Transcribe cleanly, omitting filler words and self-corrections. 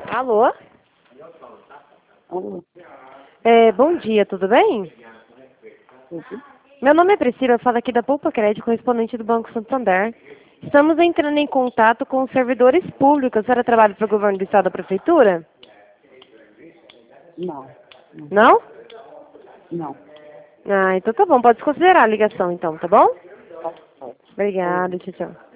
Alô? Alô? Bom dia, tudo bem? Uhum. Meu nome é Priscila, eu falo aqui da Poupa Crédito, correspondente do Banco Santander. Estamos entrando em contato com os servidores públicos. A senhora trabalha para o governo do estado da prefeitura? Não. Não? Não. Ah, então tá bom, pode considerar a ligação então, tá bom? Tá certo. Obrigada, tchau, tchau.